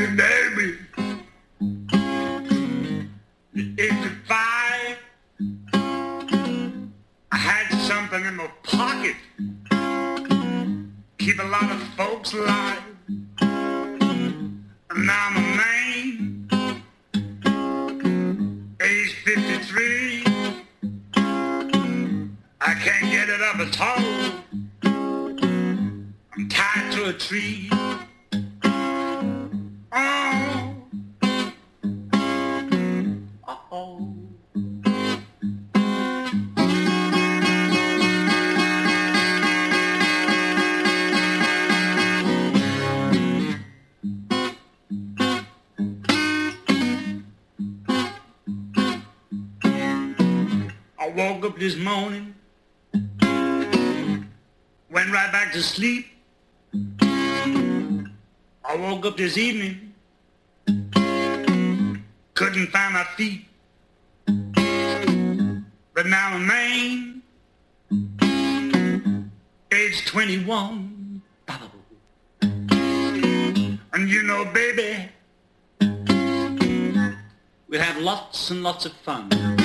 baby. 85. I had something in my pocket. Keep a lot of folks alive. And now I'm a man, age 53. I can't get it up at all. I'm tied to a tree. Oh, uh-oh. I woke up this morning, went right back to sleep. I woke up this evening, couldn't find my feet. But now I'm a man, age 21. And you know, baby, we'll have lots and lots of fun.